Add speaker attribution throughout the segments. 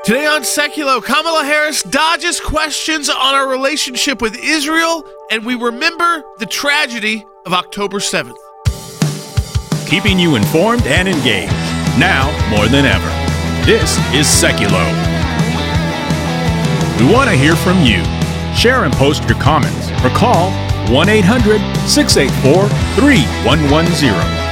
Speaker 1: Today on Seculo, Kamala Harris dodges questions on our relationship with Israel, and we remember the tragedy of October 7th.
Speaker 2: Keeping you informed and engaged, now more than ever. This is Seculo. We want to hear from you. Share and post your comments or call 1-800-684-3110.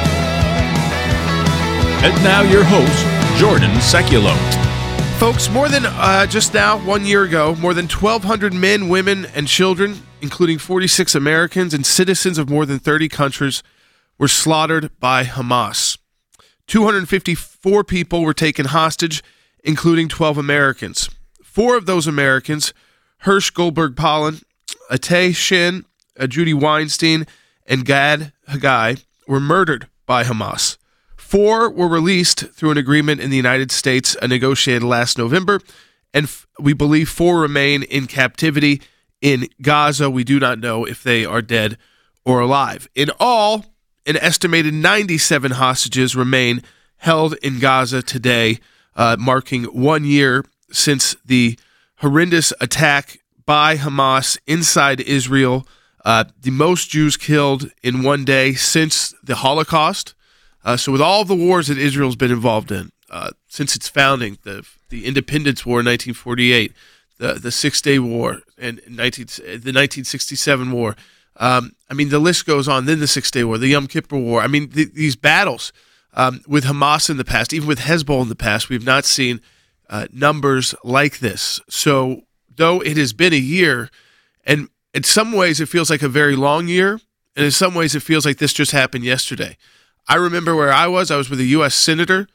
Speaker 2: And now your host, Jordan Seculo.
Speaker 1: Folks, more than just now, 1 year ago, more than 1,200 men, women, and children, including 46 Americans and citizens of more than 30 countries, were slaughtered by Hamas. 254 people were taken hostage, including 12 Americans. 4 of those Americans, Hersh Goldberg Pollen, Atay Shin, Judy Weinstein, and Gad Haggai, were murdered by Hamas. 4 were released through an agreement in the United States negotiated last November, and we believe 4 remain in captivity in Gaza. We do not know if they are dead or alive. In all, an estimated 97 hostages remain held in Gaza today, marking 1 year since the horrendous attack by Hamas inside Israel, the most Jews killed in one day since the Holocaust. So with all the wars that Israel's been involved in, since its founding, the Independence War in 1948, the Six-Day War, and the 1967 War, the list goes on, then the Six-Day War, the Yom Kippur War. These battles with Hamas in the past, even with Hezbollah in the past, we've not seen numbers like this. So though it has been a year, and in some ways it feels like a very long year, and in some ways it feels like this just happened yesterday. I remember where I was with a U.S. senator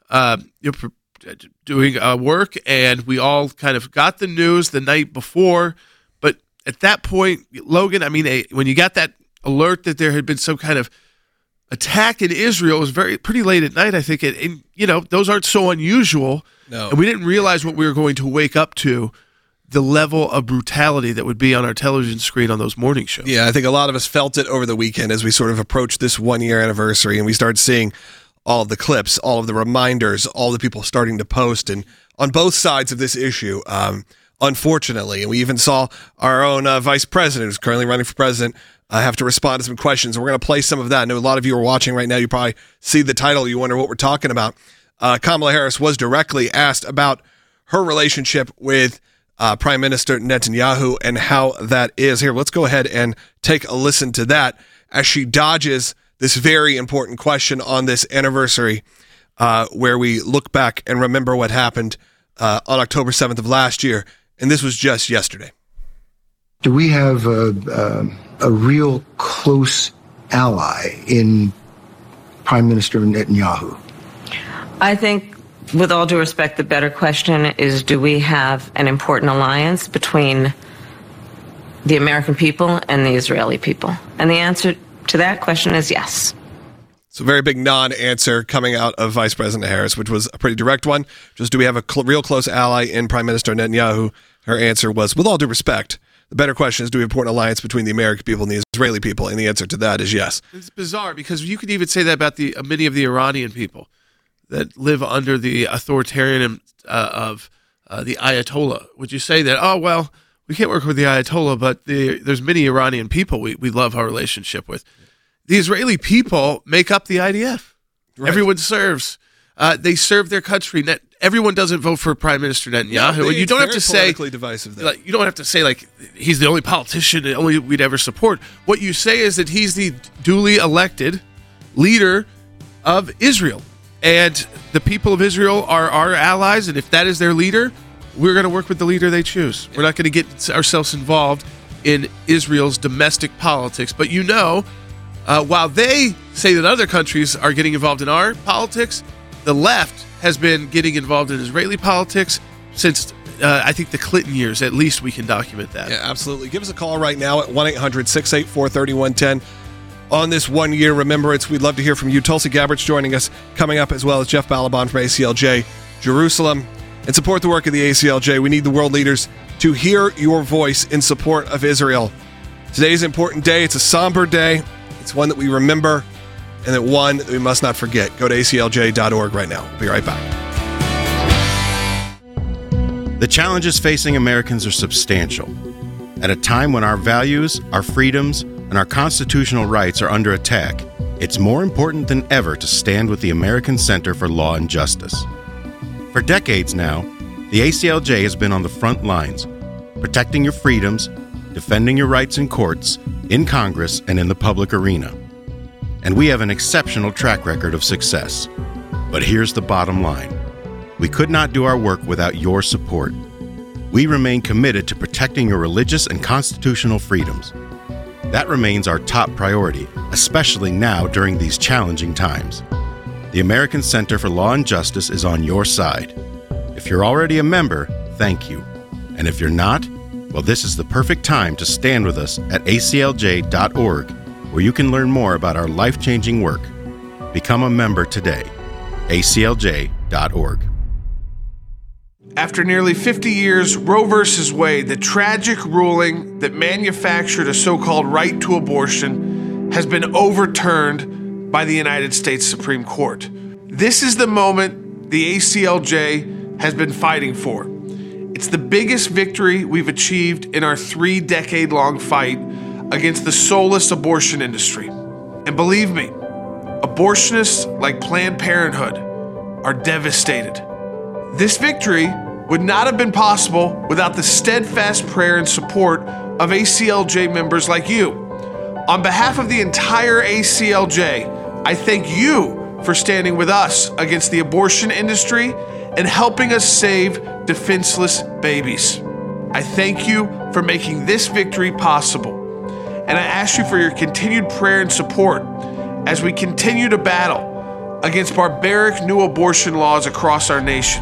Speaker 1: doing work, and we all kind of got the news the night before. But at that point, Logan, when you got that alert that there had been some kind of attack in Israel, it was pretty late at night, I think. And those aren't so unusual.
Speaker 3: No.
Speaker 1: And we didn't realize what we were going to wake up to, the level of brutality that would be on our television screen on those morning shows.
Speaker 3: Yeah, I think a lot of us felt it over the weekend as we sort of approached this 1 year anniversary, and we started seeing all of the clips, all of the reminders, all the people starting to post, and on both sides of this issue, unfortunately. And we even saw our own vice president, who's currently running for president, have to respond to some questions. We're going to play some of that. I know a lot of you are watching right now. You probably see the title. You wonder what we're talking about. Kamala Harris was directly asked about her relationship with Prime Minister Netanyahu and how that is. Here, let's go ahead and take a listen to that as she dodges this very important question on this anniversary, where we look back and remember what happened on October 7th of last year. And this was just yesterday.
Speaker 4: Do we have a real close ally in Prime Minister Netanyahu?
Speaker 5: I think, with all due respect, the better question is, do we have an important alliance between the American people and the Israeli people? And the answer to that question is yes.
Speaker 3: It's a very big non-answer coming out of Vice President Harris, which was a pretty direct one. Just, do we have a real close ally in Prime Minister Netanyahu? Her answer was, with all due respect. The better question is, do we have an important alliance between the American people and the Israeli people? And the answer to that is yes.
Speaker 1: It's bizarre, because you could even say that about many of the Iranian people that live under the authoritarian of the Ayatollah. Would you say that, we can't work with the Ayatollah, but there's many Iranian people we love our relationship with? The Israeli people make up the IDF. Right. Everyone serves. They serve their country. Everyone doesn't vote for Prime Minister Netanyahu. And you don't have to say,
Speaker 3: divisive,
Speaker 1: you don't have to say he's the only politician that only we'd ever support. What you say is that he's the duly elected leader of Israel. And the people of Israel are our allies, and if that is their leader, we're going to work with the leader they choose. We're not going to get ourselves involved in Israel's domestic politics. But while they say that other countries are getting involved in our politics, the left has been getting involved in Israeli politics since, I think, the Clinton years. At least we can document that.
Speaker 3: Yeah, absolutely. Give us a call right now at 1-800-684-3110. On this 1 year remembrance, we'd love to hear from you. Tulsi Gabbard's joining us coming up, as well as Jeff Balaban from ACLJ Jerusalem. And support the work of the ACLJ. We need the world leaders to hear your voice in support of Israel. Today's an important day. It's a somber day. It's one that we remember, and one that we must not forget. Go to aclj.org right now. We'll be right back.
Speaker 6: The challenges facing Americans are substantial. At a time when our values, our freedoms, and our constitutional rights are under attack, it's more important than ever to stand with the American Center for Law and Justice. For decades now, the ACLJ has been on the front lines, protecting your freedoms, defending your rights in courts, in Congress, and in the public arena. And we have an exceptional track record of success. But here's the bottom line. We could not do our work without your support. We remain committed to protecting your religious and constitutional freedoms. That remains our top priority, especially now during these challenging times. The American Center for Law and Justice is on your side. If you're already a member, thank you. And if you're not, well, this is the perfect time to stand with us at aclj.org, where you can learn more about our life-changing work. Become a member today. aclj.org.
Speaker 1: After nearly 50 years, Roe v. Wade, the tragic ruling that manufactured a so-called right to abortion, has been overturned by the United States Supreme Court. This is the moment the ACLJ has been fighting for. It's the biggest victory we've achieved in our 3-decade-long fight against the soulless abortion industry. And believe me, abortionists like Planned Parenthood are devastated. This victory would not have been possible without the steadfast prayer and support of ACLJ members like you. On behalf of the entire ACLJ, I thank you for standing with us against the abortion industry and helping us save defenseless babies. I thank you for making this victory possible, and I ask you for your continued prayer and support as we continue to battle against barbaric new abortion laws across our nation.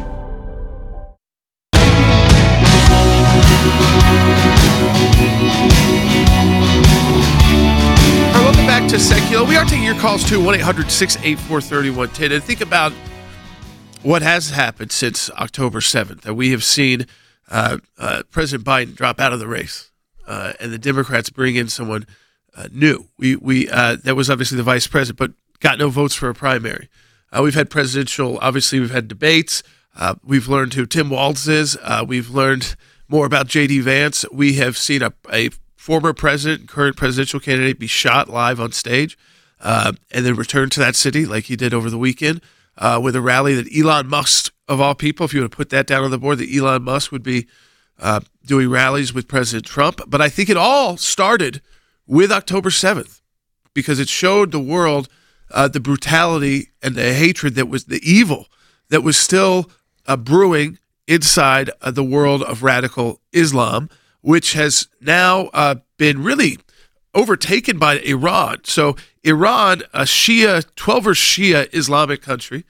Speaker 1: Welcome back to Secular. We are taking your calls to 1-800-684-3110. And think about what has happened since October 7th. We have seen President Biden drop out of the race, and the Democrats bring in someone new. That was obviously the vice president, but got no votes for a primary. We've had we've had debates. We've learned who Tim Walz is. We've learned more about J.D. Vance. We have seen a former president, current presidential candidate, be shot live on stage and then return to that city like he did over the weekend with a rally that Elon Musk, of all people, if you want to put that down on the board, that Elon Musk would be doing rallies with President Trump. But I think it all started with October 7th because it showed the world the brutality and the hatred that was the evil that was still brewing inside the world of radical Islam, which has now been really overtaken by Iran. So Iran, a 12-er Shia Islamic country,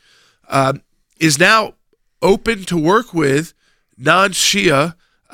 Speaker 1: is now open to work with non-Shia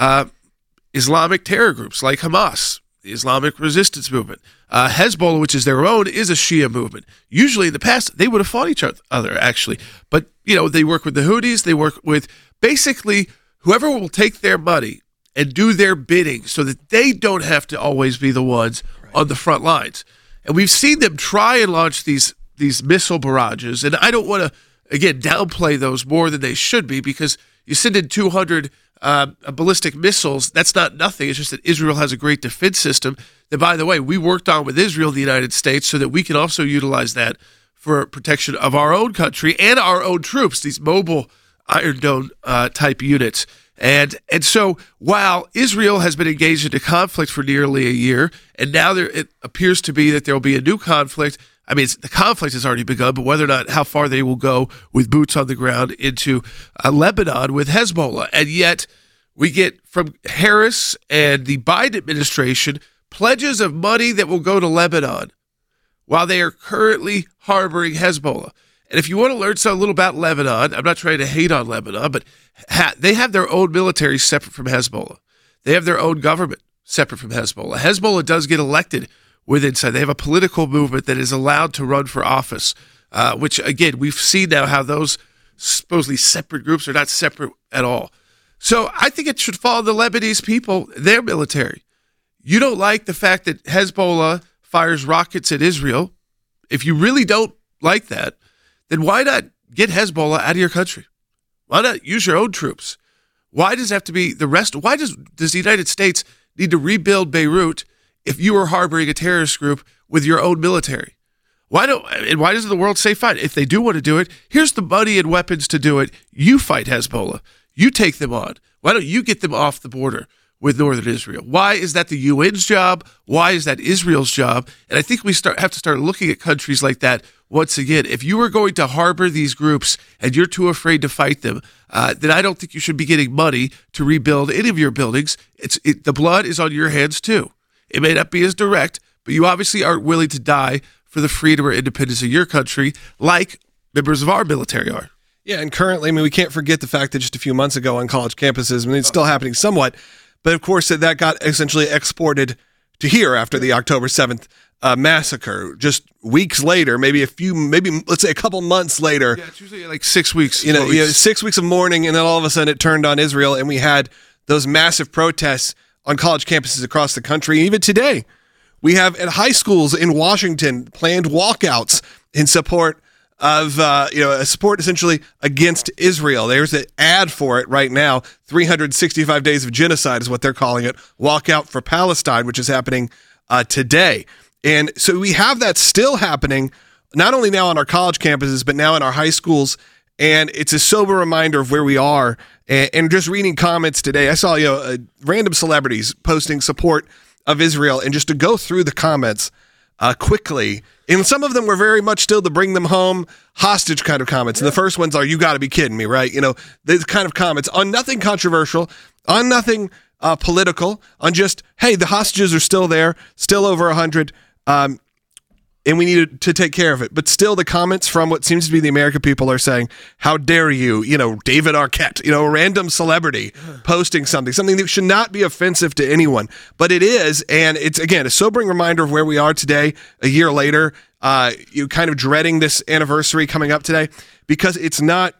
Speaker 1: Islamic terror groups like Hamas, the Islamic Resistance Movement. Hezbollah, which is their own, is a Shia movement. Usually in the past, they would have fought each other, actually. But, they work with the Houthis. They work with basically whoever will take their money and do their bidding so that they don't have to always be the ones on the front lines. And we've seen them try and launch these missile barrages. And I don't want to, again, downplay those more than they should be because you send in 200 ballistic missiles. That's not nothing. It's just that Israel has a great defense system that, by the way, we worked on with Israel, the United States, so that we can also utilize that for protection of our own country and our own troops, these mobile Iron Dome type units. And so while Israel has been engaged in a conflict for nearly a year, and now it appears to be that there will be a new conflict. I mean, the conflict has already begun, but whether or not how far they will go with boots on the ground into Lebanon with Hezbollah. And yet we get from Harris and the Biden administration pledges of money that will go to Lebanon while they are currently harboring Hezbollah. And if you want to learn a little about Lebanon, I'm not trying to hate on Lebanon, but they have their own military separate from Hezbollah. They have their own government separate from Hezbollah. Hezbollah does get elected with inside. They have a political movement that is allowed to run for office, which, again, we've seen now how those supposedly separate groups are not separate at all. So I think it should follow the Lebanese people, their military. You don't like the fact that Hezbollah fires rockets at Israel. If you really don't like that, then why not get Hezbollah out of your country? Why not use your own troops? Why does it have to be the rest? Why does the United States need to rebuild Beirut if you are harboring a terrorist group with your own military? Why doesn't the world say, fine, if they do want to do it, here's the money and weapons to do it. You fight Hezbollah. You take them on. Why don't you get them off the border with northern Israel? Why is that the UN's job? Why is that Israel's job? And I think we have to start looking at countries like that once again. If you are going to harbor these groups and you're too afraid to fight them, then I don't think you should be getting money to rebuild any of your buildings. The blood is on your hands too. It may not be as direct, but you obviously aren't willing to die for the freedom or independence of your country like members of our military are.
Speaker 3: Yeah, and currently, we can't forget the fact that just a few months ago on college campuses, it's still happening somewhat, but of course that got essentially exported to here after the October 7th massacre. Just weeks later, maybe let's say a couple months later.
Speaker 1: Yeah, it's usually like 6 weeks.
Speaker 3: 6 weeks of mourning, and then all of a sudden it turned on Israel, and we had those massive protests on college campuses across the country. And even today, we have at high schools in Washington planned walkouts in support of support essentially against Israel. There's an ad for it right now. 365 days of genocide is what they're calling it. Walkout for Palestine, which is happening today. And so we have that still happening, not only now on our college campuses, but now in our high schools. And it's a sober reminder of where we are. And just reading comments today, I saw random celebrities posting support of Israel, and just to go through the comments quickly. And some of them were very much still to bring them home hostage kind of comments. And the first ones are, you got to be kidding me, right? These kind of comments on nothing controversial, on nothing political, on just, hey, the hostages are still there, still over 100, and we need to take care of it. But still the comments from what seems to be the American people are saying, how dare you, David Arquette, a random celebrity posting something that should not be offensive to anyone. But it is, and it's, again, a sobering reminder of where we are today, a year later, you kind of dreading this anniversary coming up today, because it's not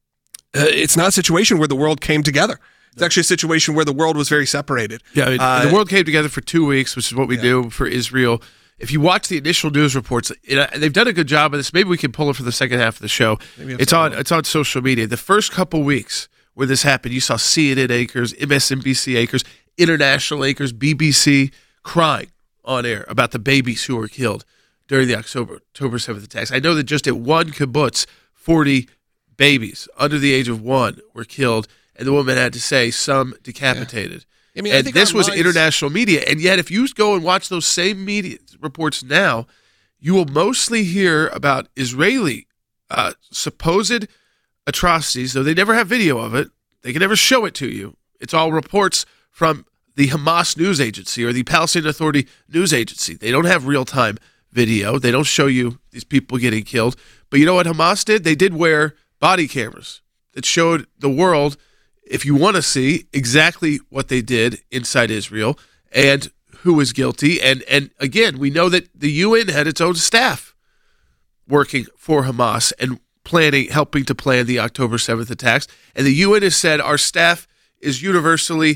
Speaker 3: a situation where the world came together. It's actually a situation where the world was very separated.
Speaker 1: Yeah, the world came together for 2 weeks, which is what we do for Israel. If you watch the initial news reports, they've done a good job of this. Maybe we can pull it for the second half of the show. It's on social media. The first couple weeks where this happened, you saw CNN anchors, MSNBC anchors, international anchors, BBC crying on air about the babies who were killed during the October 7th attacks. I know that just at one kibbutz, 40 babies under the age of 1 were killed, and the woman had to say some decapitated. Yeah. I think this was international media, and yet if you go and watch those same media reports now, you will mostly hear about Israeli supposed atrocities, though they never have video of it. They can never show it to you. It's all reports from the Hamas news agency or the Palestinian Authority news agency. They don't have real-time video. They don't show you these people getting killed. But you know what Hamas did? They did wear body cameras that showed the world, if you want to see exactly what they did inside Israel and who was guilty. And again, we know that the UN had its own staff working for Hamas and helping to plan the October 7th attacks. And the UN has said our staff is universally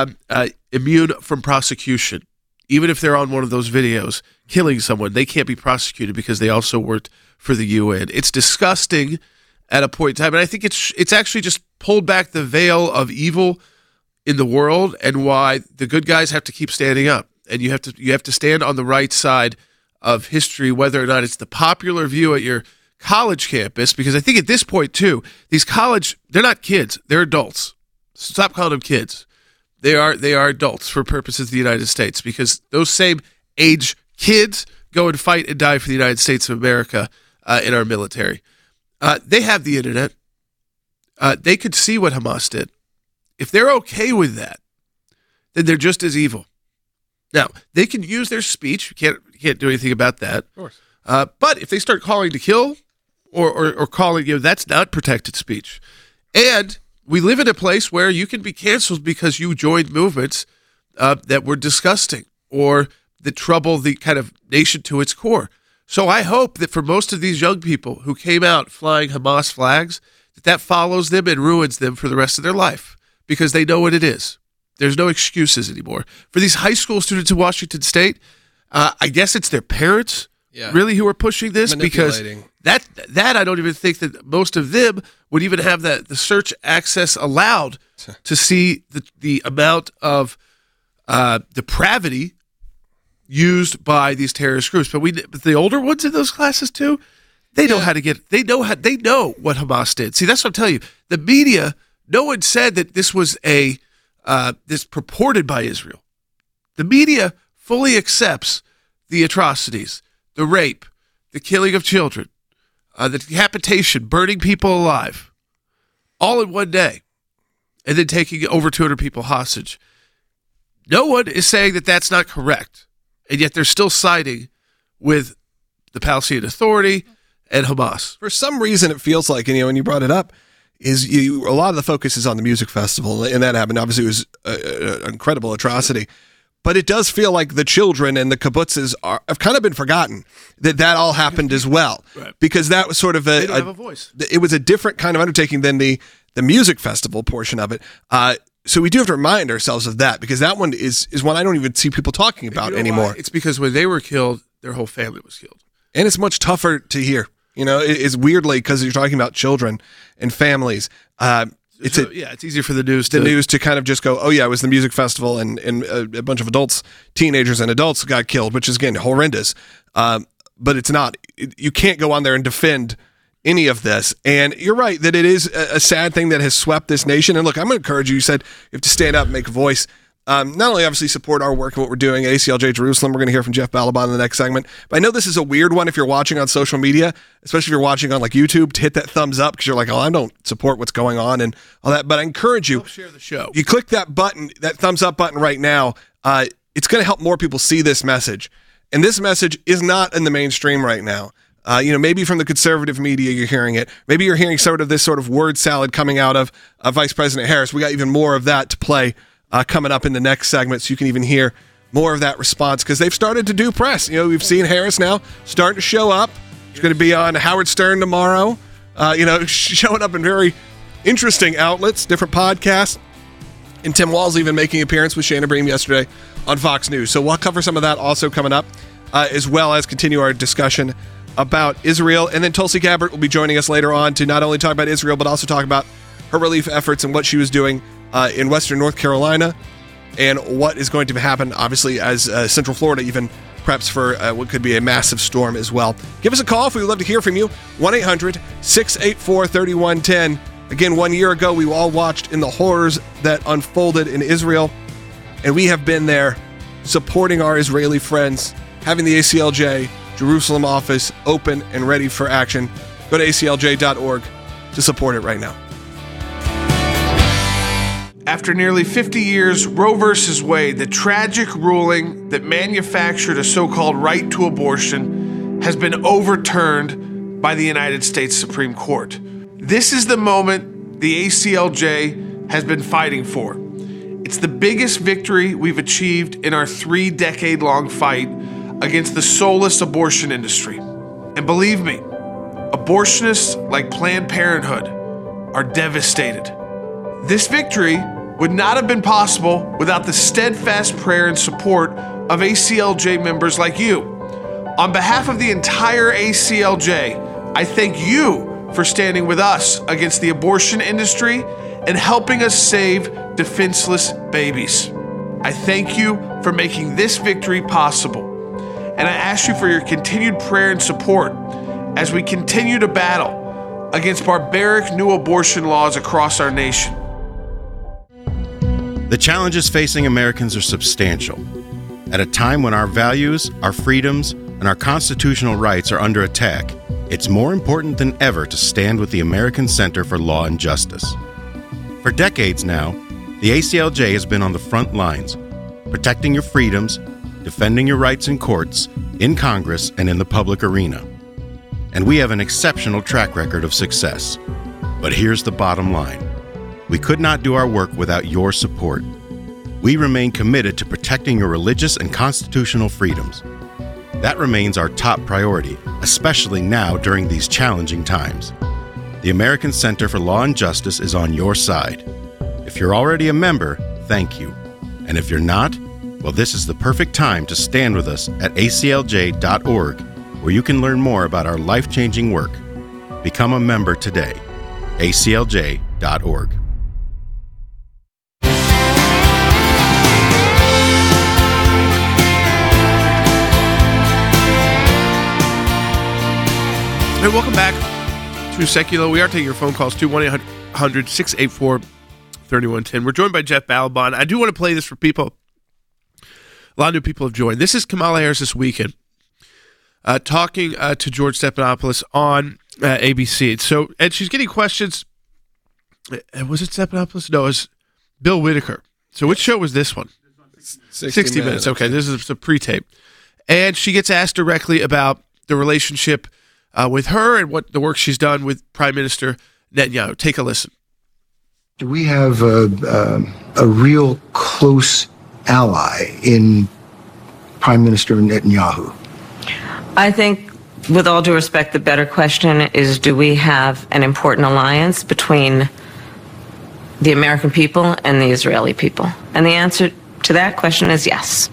Speaker 1: immune from prosecution. Even if they're on one of those videos killing someone, they can't be prosecuted because they also worked for the UN. It's disgusting at a point in time, and I think it's actually just pulled back the veil of evil in the world, and why the good guys have to keep standing up, and you have to stand on the right side of history, whether or not it's the popular view at your college campus. Because I think at this point too, these they're not kids, they're adults. Stop calling them kids. They are adults for purposes of the United States, because those same age kids go and fight and die for the United States of America in our military. They have the internet. They could see what Hamas did. If they're okay with that, then they're just as evil. Now, they can use their speech. You can't do anything about that. Of course. But if they start calling to kill or calling, that's not protected speech. And we live in a place where you can be canceled because you joined movements that were disgusting or that trouble the kind of nation to its core. So I hope that for most of these young people who came out flying Hamas flags, that follows them and ruins them for the rest of their life, because they know what it is. There's no excuses anymore. For these high school students in Washington State, I guess it's their parents really who are pushing this, because that I don't even think that most of them would even have the search access allowed to see the amount of depravity used by these terrorist groups. But the older ones in those classes too, they know how to get. They know what Hamas did. See, that's what I'm telling you. The media, no one said that this was this purported by Israel. The media fully accepts the atrocities, the rape, the killing of children, the decapitation, burning people alive, all in one day, and then taking over 200 people hostage. No one is saying that that's not correct, and yet they're still siding with the Palestinian Authority and Hamas.
Speaker 3: For some reason, it feels like, and when you brought it up, a lot of the focus is on the music festival, and that happened. Obviously, it was an incredible atrocity. But it does feel like the children and the kibbutzes have kind of been forgotten, that all happened as well. Right. Because that was sort of
Speaker 1: they don't have a voice.
Speaker 3: It was a different kind of undertaking than the music festival portion of it. So we do have to remind ourselves of that, because that one is one I don't even see people talking about anymore.
Speaker 1: Why? It's because when they were killed, their whole family was killed.
Speaker 3: And it's much tougher to hear. It's weirdly, because you're talking about children and families.
Speaker 1: It's easier for the news
Speaker 3: to kind of just go, oh yeah, it was the music festival and a bunch of adults, teenagers and adults got killed, which is, again, horrendous. But it's not. You can't go on there and defend any of this. And you're right that it is a sad thing that has swept this nation. And look, I'm going to encourage you. You said you have to stand up and make a voice. Not only obviously support our work and what we're doing at ACLJ Jerusalem, we're going to hear from Jeff Balaban in the next segment. But I know this is a weird one if you're watching on social media, especially if you're watching on like YouTube, to hit that thumbs up, because you're like, oh, I don't support what's going on and all that. But I encourage you,
Speaker 1: share the show.
Speaker 3: You click that button, that thumbs up button right now. It's going to help more people see this message. And this message is not in the mainstream right now. Maybe from the conservative media you're hearing it. Maybe you're hearing sort of this sort of word salad coming out of Vice President Harris. We got even more of that to play coming up in the next segment, so you can even hear more of that response, because they've started to do press. We've seen Harris now starting to show up. He's going to be on Howard Stern tomorrow, showing up in very interesting outlets, different podcasts. And Tim Walz even making an appearance with Shana Bream yesterday on Fox News. So we'll cover some of that also coming up, as well as continue our discussion about Israel. And then Tulsi Gabbard will be joining us later on to not only talk about Israel, but also talk about her relief efforts and what she was doing in Western North Carolina, and what is going to happen, obviously, as Central Florida even preps for what could be a massive storm as well. Give us a call if we would love to hear from you. 1-800-684-3110. Again, 1 year ago, we all watched in the horrors that unfolded in Israel, and we have been there supporting our Israeli friends, having the ACLJ Jerusalem office open and ready for action. Go to aclj.org to support it right now.
Speaker 1: After nearly 50 years, Roe v. Wade, the tragic ruling that manufactured a so-called right to abortion, has been overturned by the United States Supreme Court. This is the moment the ACLJ has been fighting for. It's the biggest victory we've achieved in our 3-decade-long fight against the soulless abortion industry. And believe me, abortionists like Planned Parenthood are devastated. This victory would not have been possible without the steadfast prayer and support of ACLJ members like you. On behalf of the entire ACLJ, I thank you for standing with us against the abortion industry and helping us save defenseless babies. I thank you for making this victory possible, and I ask you for your continued prayer and support as we continue to battle against barbaric new abortion laws across our nation.
Speaker 6: The challenges facing Americans are substantial. At a time when our values, our freedoms, and our constitutional rights are under attack, it's more important than ever to stand with the American Center for Law and Justice. For decades now, the ACLJ has been on the front lines, protecting your freedoms, defending your rights in courts, in Congress, and in the public arena. And we have an exceptional track record of success. But here's the bottom line. We could not do our work without your support. We remain committed to protecting your religious and constitutional freedoms. That remains our top priority, especially now during these challenging times. The American Center for Law and Justice is on your side. If you're already a member, thank you. And if you're not, well, this is the perfect time to stand with us at aclj.org, where you can learn more about our life-changing work. Become a member today. aclj.org.
Speaker 1: Hey, welcome back to Secular. We are taking your phone calls to 1-800-684-3110. We're joined by Jeff Balaban. I do want to play this for people. A lot of new people have joined. This is Kamala Harris this weekend talking to George Stephanopoulos on ABC. So, and she's getting questions. Was it Stephanopoulos? No, it was Bill Whitaker. So which show was this one? 60 Minutes. Okay, this is a pre-tape. And she gets asked directly about the relationship with her and what the work she's done with Prime Minister Netanyahu. Take a listen.
Speaker 4: Do we have a real close ally in Prime Minister Netanyahu?
Speaker 5: I think, with all due respect, the better question is, do we have an important alliance between the American people and the Israeli people? And the answer to that question is yes.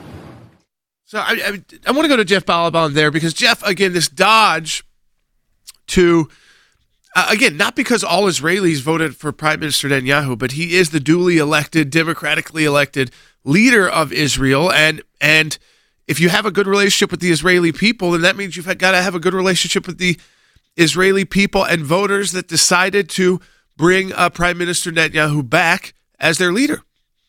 Speaker 1: So I want to go to Jeff Balaban there because, Jeff, again, this dodge to, again, not because all Israelis voted for Prime Minister Netanyahu, but he is the duly elected, democratically elected leader of Israel. And if you have a good relationship with the Israeli people, then that means you've got to have a good relationship with the Israeli people and voters that decided to bring Prime Minister Netanyahu back as their leader.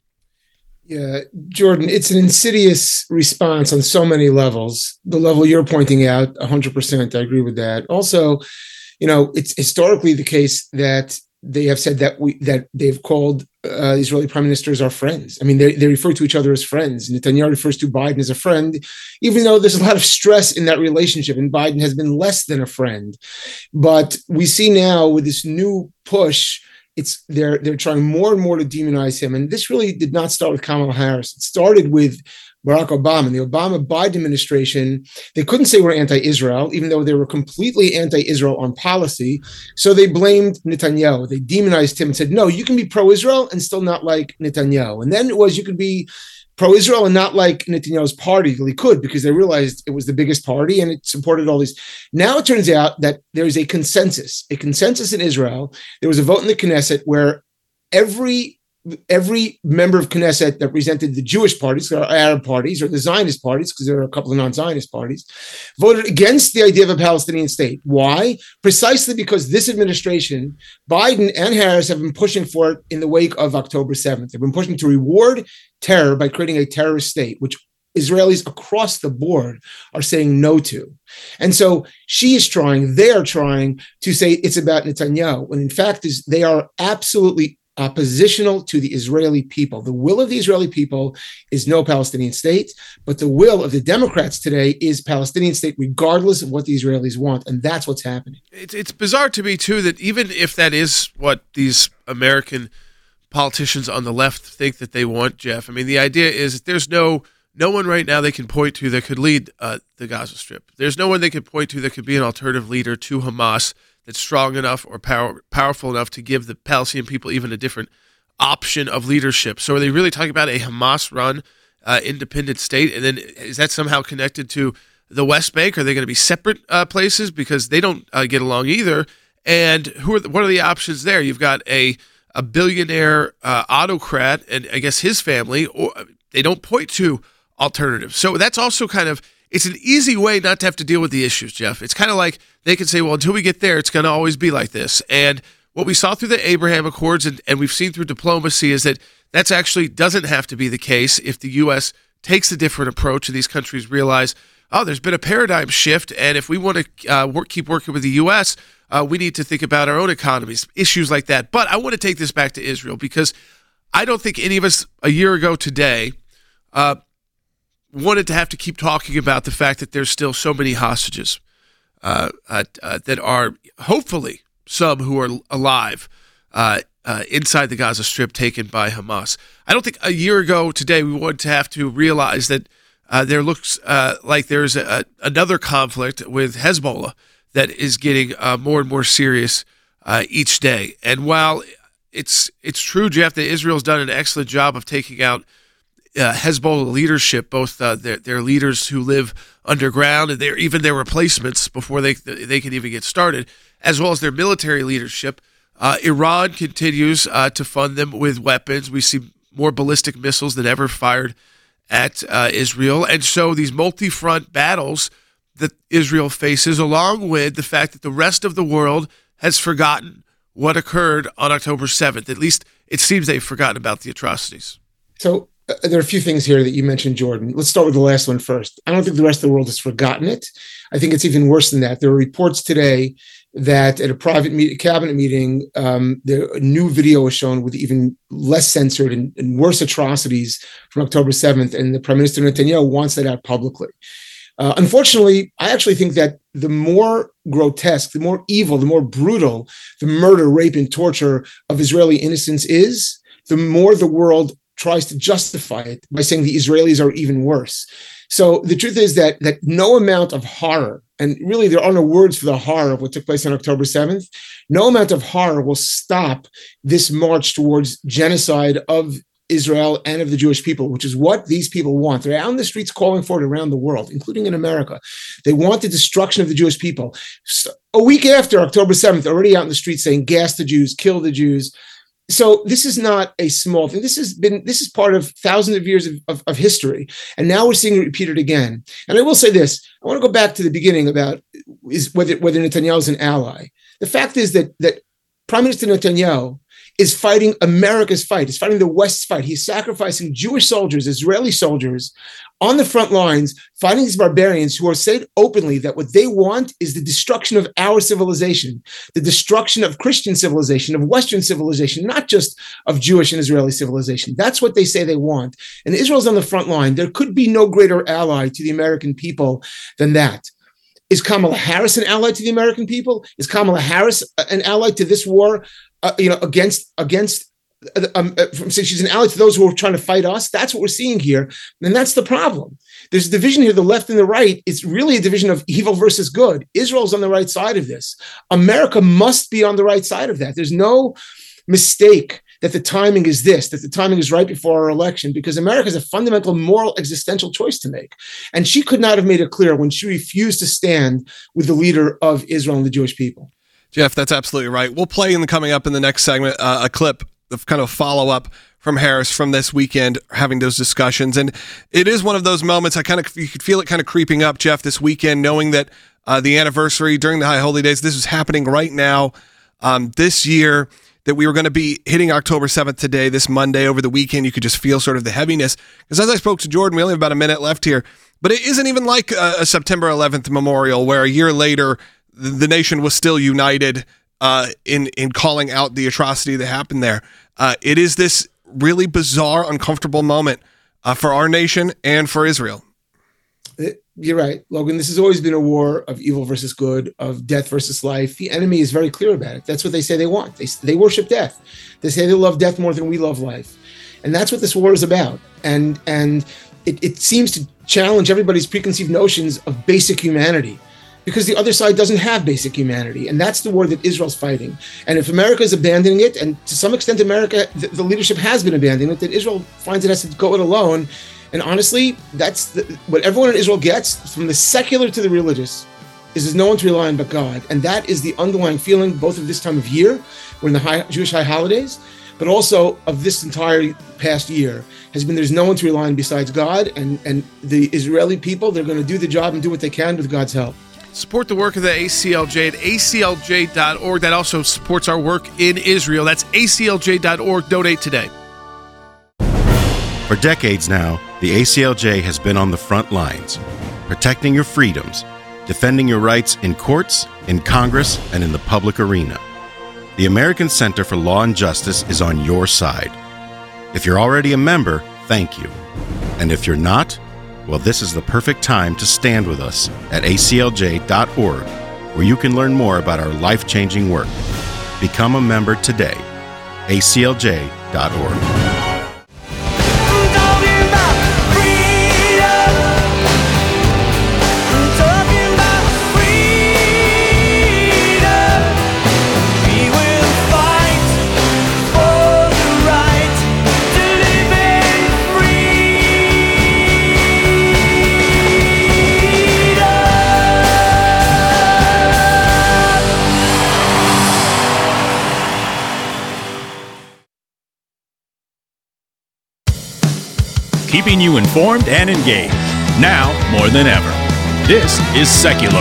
Speaker 7: Yeah, Jordan, it's an insidious response on so many levels. The level you're pointing out, 100%, I agree with that. Also, it's historically the case that they have said that they've called Israeli prime ministers our friends. I mean, they refer to each other as friends. Netanyahu refers to Biden as a friend, even though there's a lot of stress in that relationship, and Biden has been less than a friend. But we see now with this new push, they're trying more and more to demonize him. And this really did not start with Kamala Harris. It started with Barack Obama. The Obama-Biden administration, they couldn't say we're anti-Israel, even though they were completely anti-Israel on policy. So they blamed Netanyahu. They demonized him and said, no, you can be pro-Israel and still not like Netanyahu. And then it was, you could be pro-Israel and not like Netanyahu's party. Well, he could, because they realized it was the biggest party and it supported all these. Now it turns out that there is a consensus in Israel. There was a vote in the Knesset where every member of Knesset that represented the Jewish parties, or Arab parties, or the Zionist parties, because there are a couple of non-Zionist parties, voted against the idea of a Palestinian state. Why? Precisely because this administration, Biden and Harris, have been pushing for it in the wake of October 7th. They've been pushing to reward terror by creating a terrorist state, which Israelis across the board are saying no to. And so they are trying to say it's about Netanyahu, when in fact they are absolutely oppositional to the Israeli people. The will of the Israeli people is no Palestinian state, but the will of the Democrats today is Palestinian state, regardless of what the Israelis want. And that's what's happening.
Speaker 1: It's bizarre to me, too, that even if that is what these American politicians on the left think that they want, Jeff, I mean, the idea is that there's no one right now they can point to that could lead the Gaza Strip. There's no one they could point to that could be an alternative leader to Hamas that's strong enough or powerful enough to give the Palestinian people even a different option of leadership. So are they really talking about a Hamas-run independent state? And then is that somehow connected to the West Bank? Are they going to be separate places? Because they don't get along either. And what are the options there? You've got a billionaire autocrat and I guess his family, or they don't point to alternatives. So that's also kind of, it's an easy way not to have to deal with the issues, Jeff. It's kind of like they can say, well, until we get there, it's going to always be like this. And what we saw through the Abraham Accords and we've seen through diplomacy is that that's actually doesn't have to be the case if the U.S. takes a different approach and these countries realize, oh, there's been a paradigm shift, and if we want to keep working with the U.S., we need to think about our own economies, issues like that. But I want to take this back to Israel because I don't think any of us a year ago today wanted to have to keep talking about the fact that there's still so many hostages that are hopefully some who are alive inside the Gaza Strip taken by Hamas. I don't think a year ago today we wanted to have to realize that there looks like there's another conflict with Hezbollah that is getting more and more serious each day. And while it's true, Jeff, that Israel's done an excellent job of taking out Hezbollah leadership, both their leaders who live underground and even their replacements before they can even get started, as well as their military leadership. Iran continues to fund them with weapons. We see more ballistic missiles than ever fired at Israel. And so these multi-front battles that Israel faces, along with the fact that the rest of the world has forgotten what occurred on October 7th. At least it seems they've forgotten about the atrocities.
Speaker 7: So there are a few things here that you mentioned, Jordan. Let's start with the last one first. I don't think the rest of the world has forgotten it. I think it's even worse than that. There are reports today that at a private cabinet meeting, a new video was shown with even less censored and worse atrocities from October 7th, and the Prime Minister Netanyahu wants that out publicly. Unfortunately, I actually think that the more grotesque, the more evil, the more brutal the murder, rape, and torture of Israeli innocents is, the more the world tries to justify it by saying the Israelis are even worse. So the truth is that no amount of horror, and really there are no words for the horror of what took place on October 7th, no amount of horror will stop this march towards genocide of Israel and of the Jewish people, which is what these people want. They're out in the streets calling for it around the world, including in America. They want the destruction of the Jewish people. So a week after October 7th, already out in the streets saying gas the Jews, kill the Jews. So this is not a small thing. This is part of thousands of years of history. And now we're seeing it repeated again. And I will say this, I want to go back to the beginning about whether Netanyahu is an ally. The fact is that Prime Minister Netanyahu is fighting America's fight. He's fighting the West's fight. He's sacrificing Jewish soldiers, Israeli soldiers on the front lines, fighting these barbarians who are saying openly that what they want is the destruction of our civilization, the destruction of Christian civilization, of Western civilization, not just of Jewish and Israeli civilization. That's what they say they want. And Israel's on the front line. There could be no greater ally to the American people than that. Is Kamala Harris an ally to the American people? Is Kamala Harris an ally to this war? Against she's an ally to those who are trying to fight us. That's what we're seeing here. And that's the problem. There's a division here, the left and the right. It's really a division of evil versus good. Israel's on the right side of this. America must be on the right side of that. There's no mistake that the timing is this, that the timing is right before our election, because America has a fundamental moral existential choice to make. And she could not have made it clear when she refused to stand with the leader of Israel and the Jewish people.
Speaker 3: Jeff, that's absolutely right. We'll play coming up in the next segment a clip of kind of follow-up from Harris from this weekend, having those discussions. And it is one of those moments, you could feel it kind of creeping up, Jeff, this weekend, knowing that the anniversary during the High Holy Days, this is happening right now this year, that we were going to be hitting October 7th today, this Monday, over the weekend. You could just feel sort of the heaviness. Because as I spoke to Jordan, we only have about a minute left here, but it isn't even like a September 11th memorial where a year later, the nation was still united in calling out the atrocity that happened there. It is this really bizarre, uncomfortable moment for our nation and for Israel.
Speaker 7: You're right, Logan. This has always been a war of evil versus good, of death versus life. The enemy is very clear about it. That's what they say they want. They worship death. They say they love death more than we love life. And that's what this war is about. And it seems to challenge everybody's preconceived notions of basic humanity, because the other side doesn't have basic humanity. And that's the war that Israel's fighting. And if America is abandoning it, and to some extent America, the leadership has been abandoning it, then Israel finds it has to go it alone. And honestly, that's what everyone in Israel gets, from the secular to the religious, is there's no one to rely on but God. And that is the underlying feeling, both of this time of year, we're in the Jewish high holidays, but also of this entire past year, has been there's no one to rely on besides God. And the Israeli people, they're going to do the job and do what they can with God's help.
Speaker 1: Support the work of the ACLJ at aclj.org. That also supports our work in Israel. That's aclj.org. Donate today.
Speaker 6: For decades now, the ACLJ has been on the front lines, protecting your freedoms, defending your rights in courts, in Congress, and in the public arena. The American Center for Law and Justice is on your side. If you're already a member, thank you. And if you're not, well, this is the perfect time to stand with us at aclj.org, where you can learn more about our life-changing work. Become a member today. aclj.org.
Speaker 2: Keeping you informed and engaged, now more than ever. This is Seculo.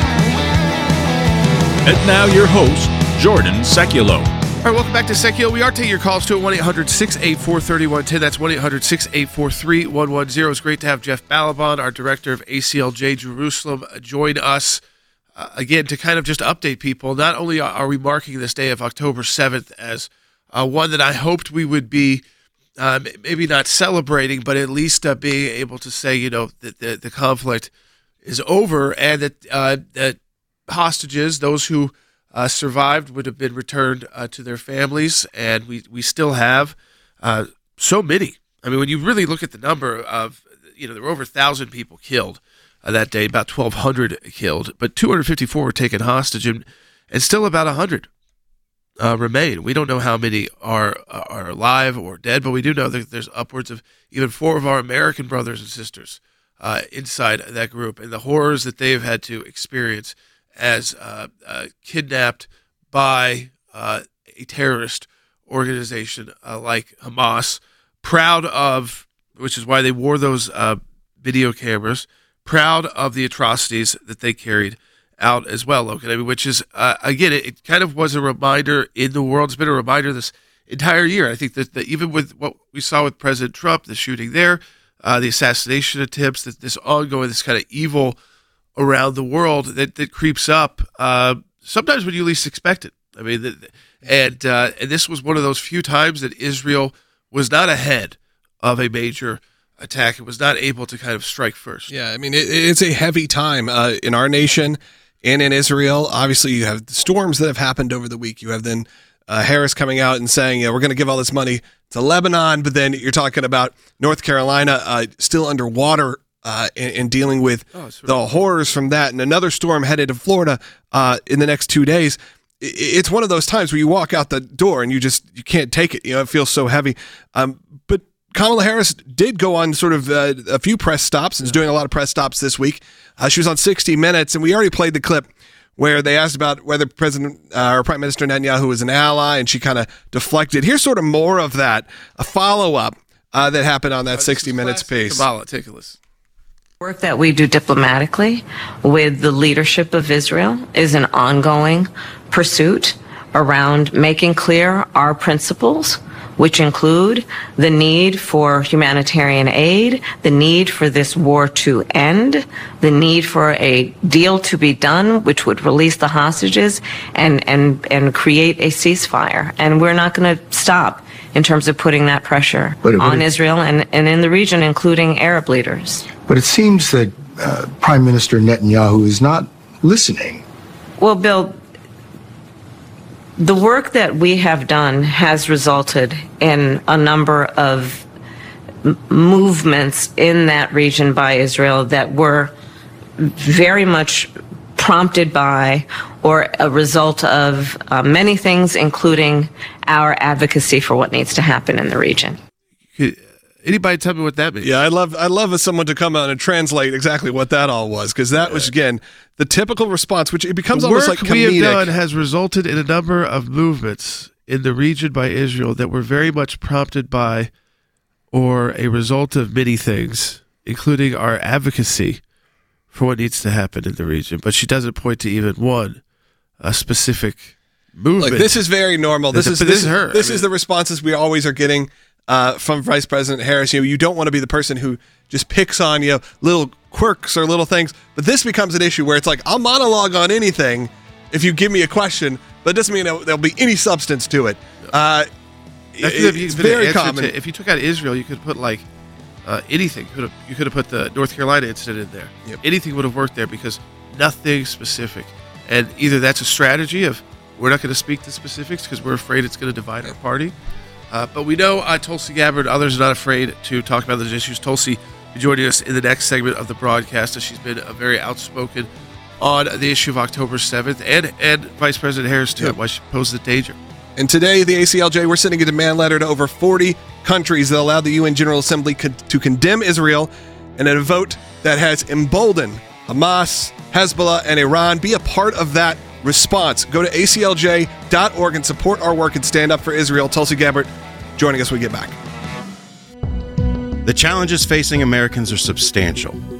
Speaker 2: And now your host, Jordan Seculo.
Speaker 1: All right, welcome back to Seculo. We are taking your calls to 1-800-684-3110. That's 1-800-684-3110. It's great to have Jeff Balaban, our director of ACLJ Jerusalem, join us again to kind of just update people. Not only are we marking this day of October 7th as one that I hoped we would be maybe not celebrating, but at least being able to say, you know, that the conflict is over and that hostages, those who survived, would have been returned to their families, and we still have so many. I mean, when you really look at the number of, you know, there were over 1,000 people killed that day, about 1,200 killed, but 254 were taken hostage, and still about 100 remain. We don't know how many are alive or dead, but we do know that there's upwards of even 4 of our American brothers and sisters inside that group, and the horrors that they've had to experience as kidnapped by a terrorist organization like Hamas, proud of, which is why they wore those video cameras, proud of the atrocities that they carried out as well, Logan. I mean, which is, again, it kind of was a reminder in the world. It's been a reminder this entire year. I think that even with what we saw with President Trump, the shooting there, the assassination attempts, this ongoing, this kind of evil around the world that creeps up sometimes when you least expect it. I mean, and this was one of those few times that Israel was not ahead of a major attack. It was not able to kind of strike first.
Speaker 3: Yeah, I mean, it's a heavy time in our nation and in Israel. Obviously, you have the storms that have happened over the week. You have then Harris coming out and saying, we're going to give all this money to Lebanon, but then you're talking about North Carolina still underwater and dealing with the horrors from that, and another storm headed to Florida in the next 2 days. It's one of those times where you walk out the door and you can't take it. You know, it feels so heavy. But Kamala Harris did go on sort of a few press stops and is doing a lot of press stops this week. She was on 60 Minutes, and we already played the clip where they asked about whether President or Prime Minister Netanyahu was an ally, and she kind of deflected. Here's sort of more of that, a follow-up that happened on that 60 Minutes piece.
Speaker 1: Kamala, take a listen.
Speaker 5: Work that we do diplomatically with the leadership of Israel is an ongoing pursuit around making clear our principles, which include the need for humanitarian aid, the need for this war to end, the need for a deal to be done, which would release the hostages and create a ceasefire. And we're not going to stop in terms of putting that pressure on Israel and in the region, including Arab leaders.
Speaker 4: But it seems that Prime Minister Netanyahu is not listening.
Speaker 5: Well, Bill, the work that we have done has resulted in a number of movements in that region by Israel that were very much prompted by or a result of many things, including our advocacy for what needs to happen in the region.
Speaker 1: Anybody tell me what that means?
Speaker 3: Yeah, I'd love someone to come out and translate exactly what that all was, because that was, again, the typical response, which it becomes almost like comedic.
Speaker 1: The work we have done has resulted in a number of movements in the region by Israel that were very much prompted by or a result of many things, including our advocacy for what needs to happen in the region. But she doesn't point to even one specific movement.
Speaker 3: Look, this is very normal. This is her. This is the responses we always are getting from Vice President Harris. You don't want to be the person who just picks on little quirks or little things, but this becomes an issue where it's like, I'll monologue on anything if you give me a question, but it doesn't mean there'll be any substance to it. It's very common.
Speaker 1: If you took out Israel, you could put anything. You could have put the North Carolina incident in there.
Speaker 3: Yep.
Speaker 1: Anything would have worked there because nothing specific. And either that's a strategy of we're not going to speak to specifics because we're afraid it's going to divide our party. But we know Tulsi Gabbard, others are not afraid to talk about those issues. Tulsi will be joining us in the next segment of the broadcast, as she's been very outspoken on the issue of October 7th, and Vice President Harris, too, why she posed the danger.
Speaker 3: And today, the ACLJ, we're sending a demand letter to over 40 countries that allowed the UN General Assembly to condemn Israel, and in a vote that has emboldened Hamas, Hezbollah, and Iran. Be a part of that response. Go to aclj.org and support our work and stand up for Israel. Tulsi Gabbard joining us when we get back.
Speaker 6: The challenges facing Americans are substantial.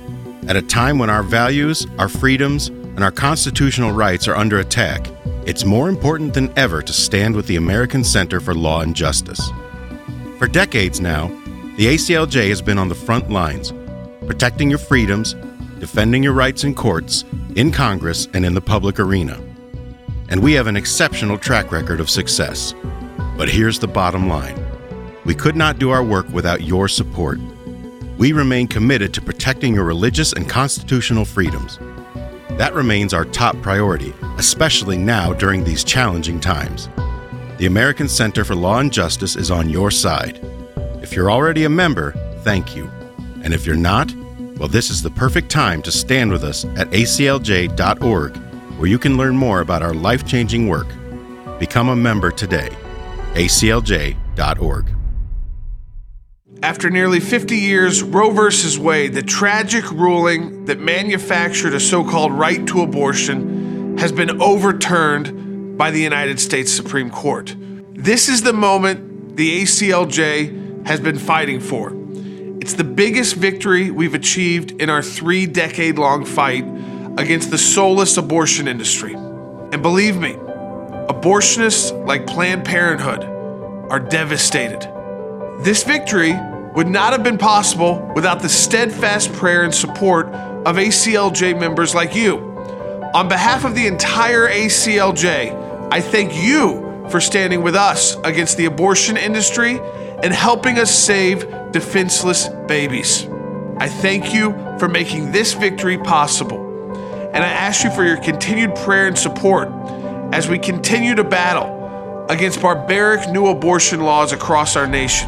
Speaker 6: At a time when our values, our freedoms, and our constitutional rights are under attack, it's more important than ever to stand with the American Center for Law and Justice. For decades now, the ACLJ has been on the front lines, protecting your freedoms, defending your rights in courts, in Congress, and in the public arena. And we have an exceptional track record of success. But here's the bottom line. We could not do our work without your support. We remain committed to protecting your religious and constitutional freedoms. That remains our top priority, especially now during these challenging times. The American Center for Law and Justice is on your side. If you're already a member, thank you. And if you're not, well, this is the perfect time to stand with us at aclj.org, where you can learn more about our life-changing work. Become a member today. aclj.org.
Speaker 1: After nearly 50 years, Roe v. Wade, the tragic ruling that manufactured a so-called right to abortion, has been overturned by the United States Supreme Court. This is the moment the ACLJ has been fighting for. It's the biggest victory we've achieved in our 3-decade-long fight against the soulless abortion industry. And believe me, abortionists like Planned Parenthood are devastated. This victory would not have been possible without the steadfast prayer and support of ACLJ members like you. On behalf of the entire ACLJ, I thank you for standing with us against the abortion industry and helping us save defenseless babies. I thank you for making this victory possible, and I ask you for your continued prayer and support as we continue to battle against barbaric new abortion laws across our nation.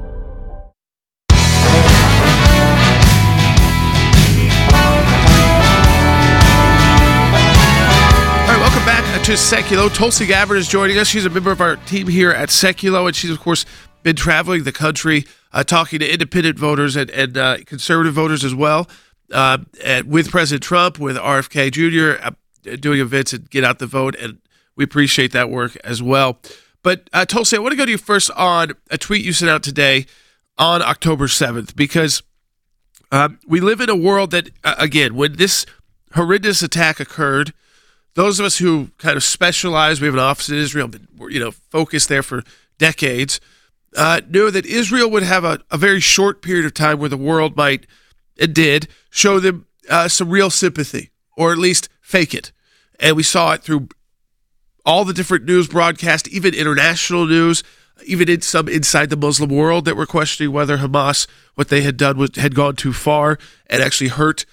Speaker 1: To Seculo. Tulsi Gabbard is joining us. She's a member of our team here at Seculo, and she's, of course, been traveling the country talking to independent voters and conservative voters as well, with President Trump, with RFK Jr., doing events and get out the vote, and we appreciate that work as well. But Tulsi, I want to go to you first on a tweet you sent out today on October 7th, because we live in a world that, again, when this horrendous attack occurred, those of us who kind of specialize, we have an office in Israel, been focused there for decades, knew that Israel would have a very short period of time where the world might, and did, show them some real sympathy, or at least fake it. And we saw it through all the different news broadcasts, even international news, even in some inside the Muslim world that were questioning whether Hamas, what they had done had gone too far and actually hurt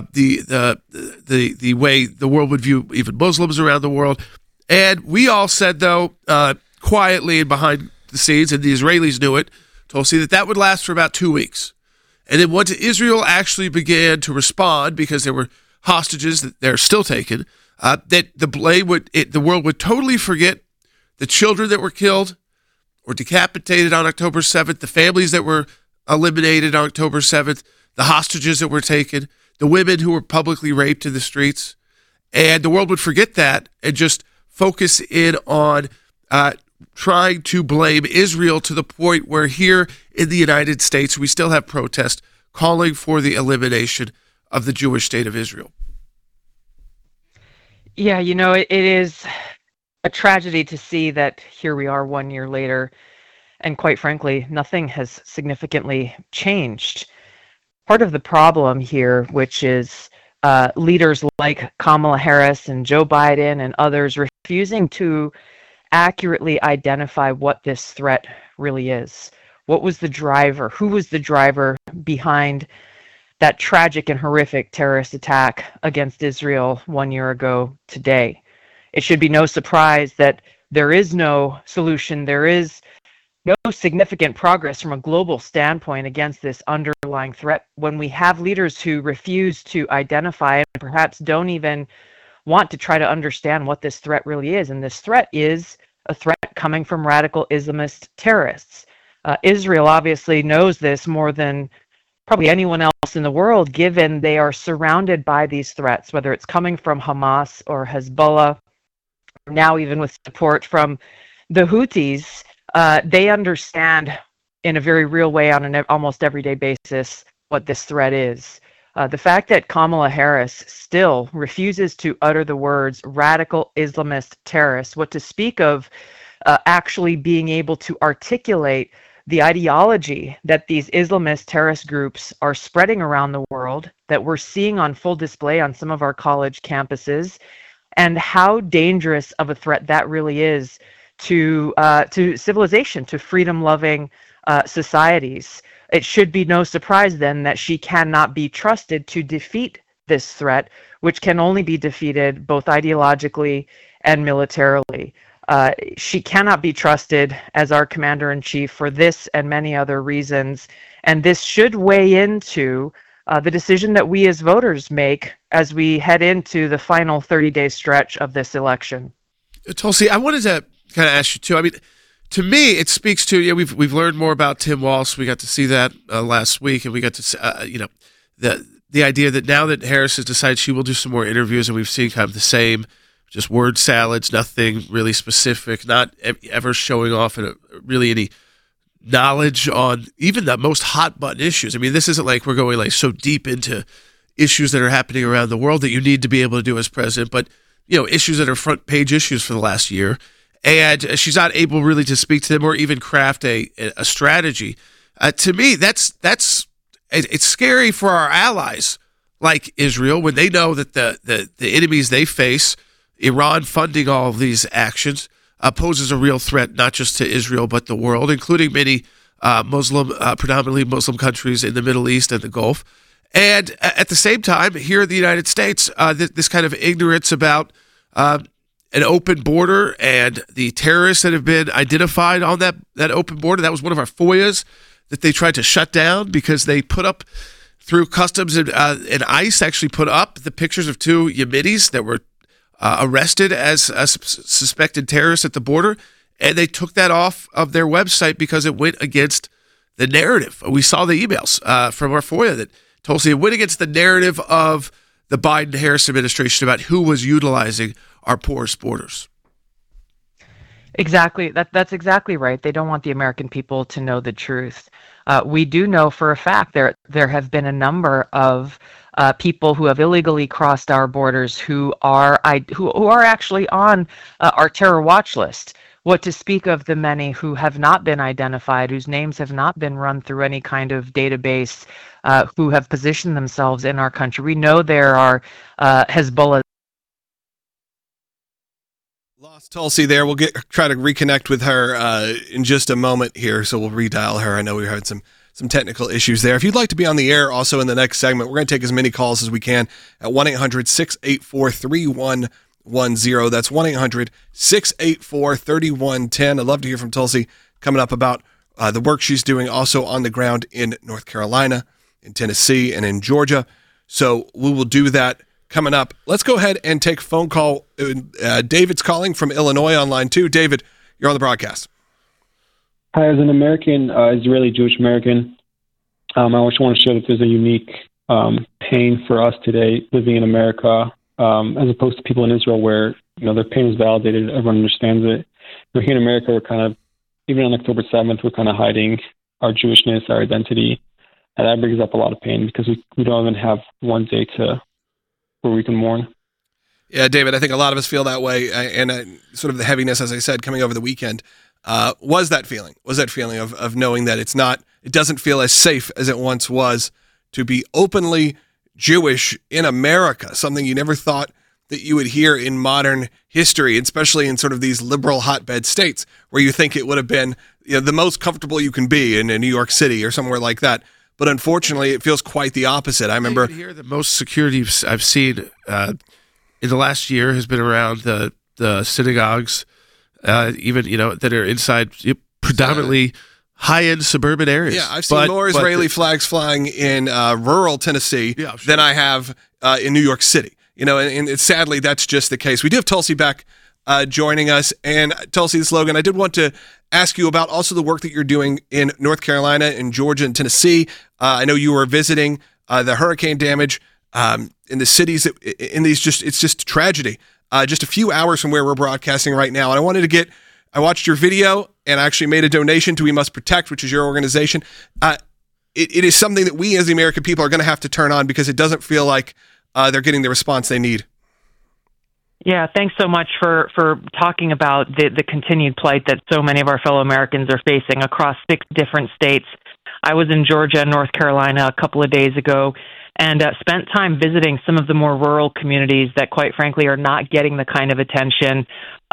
Speaker 1: the way the world would view even Muslims around the world. And we all said, though, quietly and behind the scenes, and the Israelis knew it, Tulsi, that would last for about 2 weeks. And then once Israel actually began to respond, because there were hostages that they're still taken, that the world would totally forget the children that were killed or decapitated on October 7th, the families that were eliminated on October 7th, the hostages that were taken, the women who were publicly raped in the streets, and the world would forget that and just focus in on trying to blame Israel, to the point where here in the United States, we still have protests calling for the elimination of the Jewish state of Israel.
Speaker 8: Yeah, it is a tragedy to see that here we are 1 year later, and quite frankly, nothing has significantly changed. Part of the problem here, which is leaders like Kamala Harris and Joe Biden and others refusing to accurately identify what this threat really is. What was the driver? Who was the driver behind that tragic and horrific terrorist attack against Israel 1 year ago today? It should be no surprise that there is no solution. There is no significant progress from a global standpoint against this underlying threat when we have leaders who refuse to identify and perhaps don't even want to try to understand what this threat really is. And this threat is a threat coming from radical Islamist terrorists. Israel obviously knows this more than probably anyone else in the world, given they are surrounded by these threats, whether it's coming from Hamas or Hezbollah, or now even with support from the Houthis. They understand in a very real way on an almost everyday basis what this threat is. The fact that Kamala Harris still refuses to utter the words radical Islamist terrorists, what to speak of actually being able to articulate the ideology that these Islamist terrorist groups are spreading around the world, that we're seeing on full display on some of our college campuses, and how dangerous of a threat that really is to civilization, to freedom-loving societies. It should be no surprise then that she cannot be trusted to defeat this threat, which can only be defeated both ideologically and militarily. She cannot be trusted as our commander-in-chief for this and many other reasons, and this should weigh into the decision that we as voters make as we head into the final 30-day stretch of this election.
Speaker 1: Tulsi, I wanted to kind of ask you too. I mean, to me, it speaks to we've learned more about Tim Walz. We got to see that last week, and we got to the idea that now that Harris has decided she will do some more interviews, and we've seen kind of the same, just word salads, nothing really specific, not ever showing off really any knowledge on even the most hot button issues. I mean, this isn't like we're going like so deep into issues that are happening around the world that you need to be able to do as president, but issues that are front page issues for the last year. And she's not able really to speak to them or even craft a strategy. To me, it's scary for our allies like Israel when they know that the enemies they face, Iran funding all of these actions, poses a real threat not just to Israel but the world, including many predominantly Muslim countries in the Middle East and the Gulf. And at the same time, here in the United States, this kind of ignorance about an open border and the terrorists that have been identified on that open border. That was one of our FOIAs that they tried to shut down because they put up through customs and ICE actually put up the pictures of two Yemenis that were arrested as suspected terrorists at the border, and they took that off of their website because it went against the narrative. We saw the emails from our FOIA that Tulsi, it went against the narrative of the Biden-Harris administration about who was utilizing our porous borders.
Speaker 8: Exactly. That's exactly right. They don't want the American people to know the truth. We do know for a fact there have been a number of people who have illegally crossed our borders who are actually on our terror watch list. What to speak of the many who have not been identified, whose names have not been run through any kind of database, who have positioned themselves in our country. We know there are Hezbollah.
Speaker 3: Lost Tulsi there. We'll try to reconnect with her in just a moment here, so we'll redial her. I know we were having some technical issues there. If you'd like to be on the air also in the next segment, we're going to take as many calls as we can at 1-800-684-3110. That's 1-800-684-3110. I'd love to hear from Tulsi coming up about the work she's doing also on the ground in North Carolina, in Tennessee, and in Georgia. So we will do that coming up. Let's go ahead and take a phone call. David's calling from Illinois on line 2. David, you're on the broadcast.
Speaker 9: Hi, as an American, Israeli Jewish American, I also want to share that there's a unique pain for us today living in America, as opposed to people in Israel where their pain is validated, everyone understands it. But here in America, we're kind of, even on October 7th, we're kind of hiding our Jewishness, our identity, and that brings up a lot of pain because we don't even have one day where we can mourn.
Speaker 3: Yeah, David, I think a lot of us feel that way, and sort of the heaviness, as I said, coming over the weekend, was that feeling of knowing that it doesn't feel as safe as it once was to be openly Jewish in America, something you never thought that you would hear in modern history, especially in sort of these liberal hotbed states where you think it would have been the most comfortable you can be in New York City or somewhere like that. But unfortunately, it feels quite the opposite. I remember
Speaker 1: here the most security I've seen in the last year has been around the synagogues, even that are inside predominantly high-end suburban areas.
Speaker 3: Yeah, I've seen more Israeli flags flying in rural Tennessee than I have in New York City. And sadly, that's just the case. We do have Tulsi Beck joining us. And Tulsi, this Logan, I did want to ask you about also the work that you're doing in North Carolina and Georgia and Tennessee. I know you were visiting the hurricane damage in the cities. It's just a tragedy. Just a few hours from where we're broadcasting right now. And I watched your video and I actually made a donation to We Must Protect, which is your organization. it is something that we as the American people are going to have to turn on because it doesn't feel like they're getting the response they need.
Speaker 8: Yeah, thanks so much for talking about the continued plight that so many of our fellow Americans are facing across 6 different states. I was in Georgia and North Carolina a couple of days ago and spent time visiting some of the more rural communities that, quite frankly, are not getting the kind of attention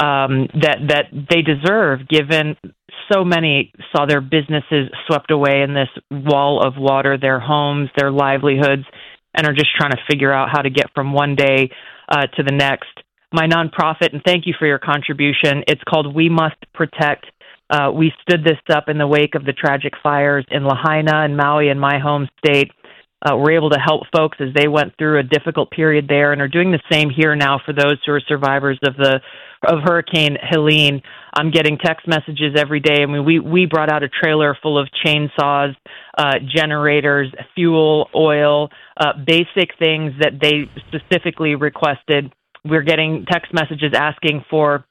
Speaker 8: that they deserve, given so many saw their businesses swept away in this wall of water, their homes, their livelihoods, and are just trying to figure out how to get from one day to the next. My nonprofit, and thank you for your contribution, it's called We Must Protect. We stood this up in the wake of the tragic fires in Lahaina and Maui in my home state. We're able to help folks as they went through a difficult period there and are doing the same here now for those who are survivors of Hurricane Helene. I'm getting text messages every day. I mean, we brought out a trailer full of chainsaws, generators, fuel, oil, basic things that they specifically requested. We're getting text messages asking for,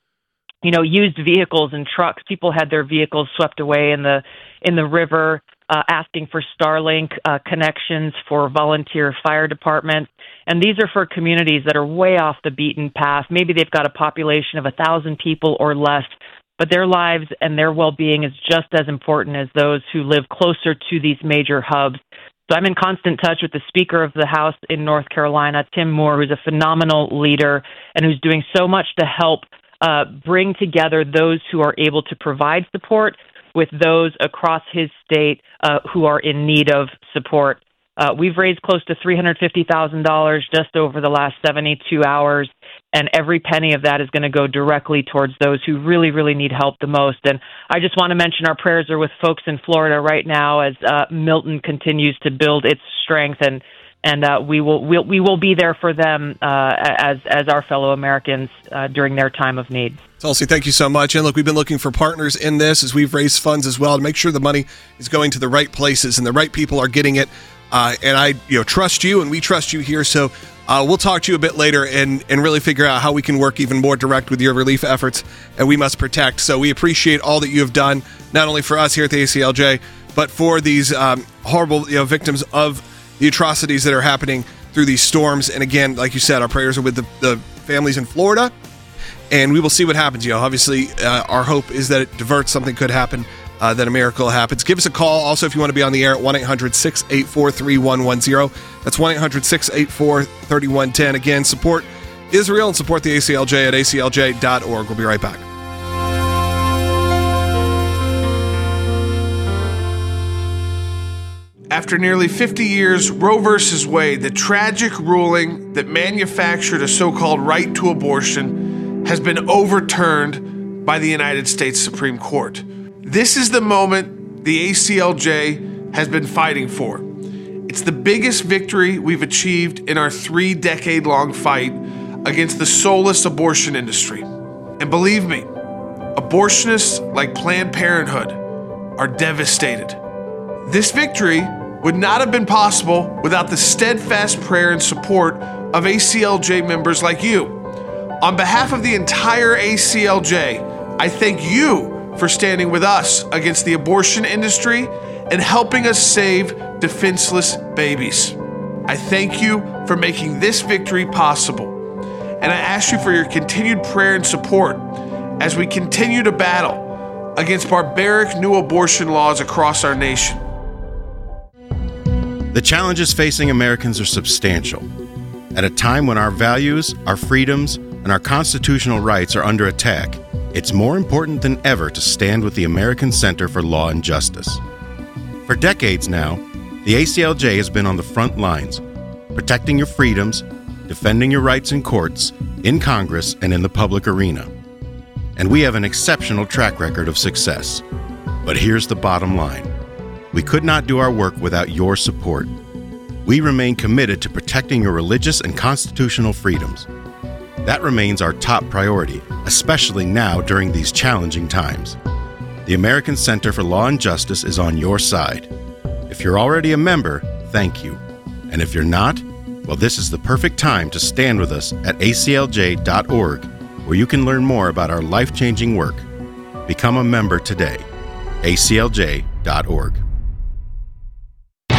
Speaker 8: used vehicles and trucks. People had their vehicles swept away in the river, asking for Starlink connections for volunteer fire departments. And these are for communities that are way off the beaten path. Maybe they've got a population of 1,000 people or less, but their lives and their well-being is just as important as those who live closer to these major hubs. So I'm in constant touch with the Speaker of the House in North Carolina, Tim Moore, who's a phenomenal leader and who's doing so much to help bring together those who are able to provide support with those across his state who are in need of support. We've raised close to $350,000 just over the last 72 hours, and every penny of that is going to go directly towards those who really, really need help the most. And I just want to mention our prayers are with folks in Florida right now as Milton continues to build its strength, and we will be there for them as our fellow Americans during their time of need.
Speaker 3: Tulsi, thank you so much. And look, we've been looking for partners in this as we've raised funds as well to make sure the money is going to the right places and the right people are getting it. And I trust you, and we trust you here. So we'll talk to you a bit later and really figure out how we can work even more direct with your relief efforts. And We Must Protect. So we appreciate all that you have done, not only for us here at the ACLJ, but for these horrible victims of the atrocities that are happening through these storms. And again, like you said, our prayers are with the families in Florida, and we will see what happens. Obviously, our hope is that it diverts. Something could happen, that a miracle happens. Give us a call. Also, if you want to be on the air at 1-800-684-3110. That's 1-800-684-3110. Again, support Israel and support the ACLJ at aclj.org. We'll be right back.
Speaker 1: After nearly 50 years, Roe v. Wade, the tragic ruling that manufactured a so-called right to abortion, has been overturned by the United States Supreme Court. This is the moment the ACLJ has been fighting for. It's the biggest victory we've achieved in our 3-decade-long fight against the soulless abortion industry. And believe me, abortionists like Planned Parenthood are devastated. This victory would not have been possible without the steadfast prayer and support of ACLJ members like you. On behalf of the entire ACLJ, I thank you for standing with us against the abortion industry and helping us save defenseless babies. I thank you for making this victory possible, and I ask you for your continued prayer and support as we continue to battle against barbaric new abortion laws across our nation.
Speaker 6: The challenges facing Americans are substantial. At a time when our values, our freedoms, and our constitutional rights are under attack, it's more important than ever to stand with the American Center for Law and Justice. For decades now, the ACLJ has been on the front lines, protecting your freedoms, defending your rights in courts, in Congress, and in the public arena. And we have an exceptional track record of success. But here's the bottom line. We could not do our work without your support. We remain committed to protecting your religious and constitutional freedoms. That remains our top priority, especially now during these challenging times. The American Center for Law and Justice is on your side. If you're already a member, thank you. And if you're not, well, this is the perfect time to stand with us at aclj.org, where you can learn more about our life-changing work. Become a member today. aclj.org.